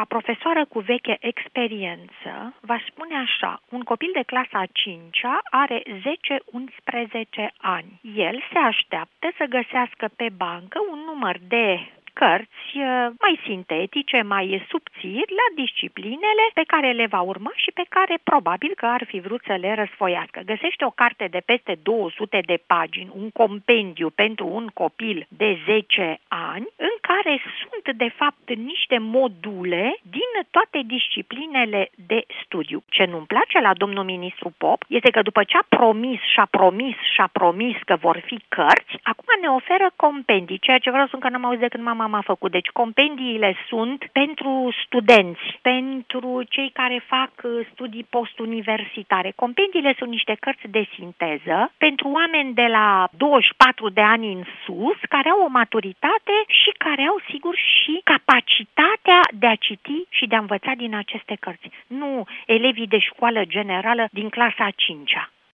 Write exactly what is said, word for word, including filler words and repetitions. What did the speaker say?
ca profesoară cu veche experiență, v-aș spune așa, un copil de clasa a cincea are zece unsprezece ani. El se așteaptă să găsească pe bancă un număr de cărți mai sintetice, mai subțiri la disciplinele pe care le va urma și pe care probabil că ar fi vrut să le răsfoiască. Găsește o carte de peste două sute de pagini, un compendiu pentru un copil de zece ani, în care sunt de fapt niște module din toate disciplinele de studiu. Ce nu-mi place la domnul ministru Pop este că după ce a promis și-a promis și-a promis că vor fi cărți, acum ne oferă compendii, ceea ce vreau să spun că n-am auzit de când mama m-a făcut. Deci compendiile sunt pentru studenți, pentru cei care fac studii postuniversitare. Compendiile sunt niște cărți de sinteză pentru oameni de la douăzeci și patru de ani în sus, care au o maturitate și care au, sigur, și capacitatea de a citi și de a învăța din aceste cărți. Nu elevii de școală generală din clasa a cincea.